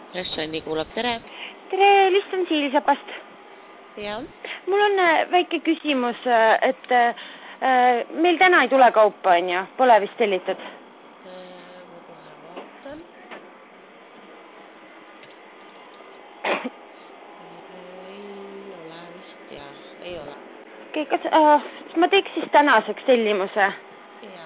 Ressonni kuulab, tere. Tere, Liston Siilisapast. Ja. Mul on väike küsimus, et meil täna ei tule kaupa, on ju? Pole vist tellitud? Ma kohe vaatan. Ei ole vist, jah. Ei ole. Okei, kas ma teeks siis tänaseks tellimuse? Ja.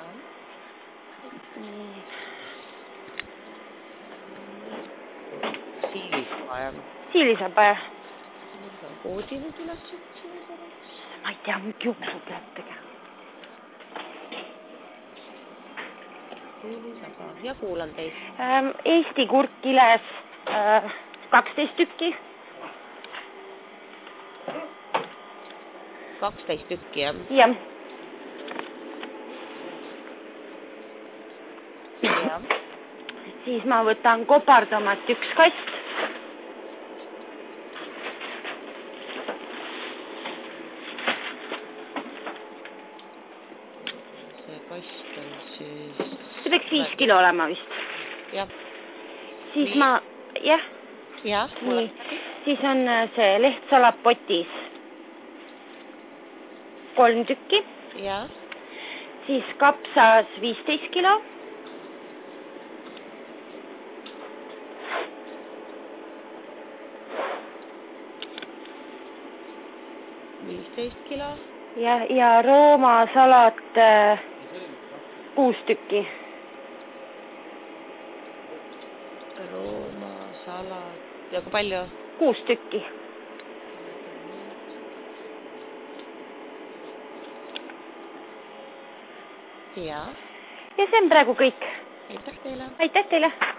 Siilisapa. Siilisapa, jah. Koodi nüüd üles otsida. Ma ei tea, mingi juksu peab tegema. Siilisapa. Ja kuulan teid. Eesti kurkiles 12 tükki. 12 tükki, jah? Jah. Ja. Siis ma võtan kopardomat 1 kast. See kast on siis... See peaks 5 kilo olema vist. Jah. Siis nii. ma... Jah. Jah, nii. Siis on see lehtsalat potis 3 tükki. Jah. Siis kapsas 15 kilo. kilo. Ja Rooma salat 6 tükki. Rooma salat. Ja kui palju? 6 tükki. Ja. Ja see on praegu kõik. Aitäh teile. Aitäh teile.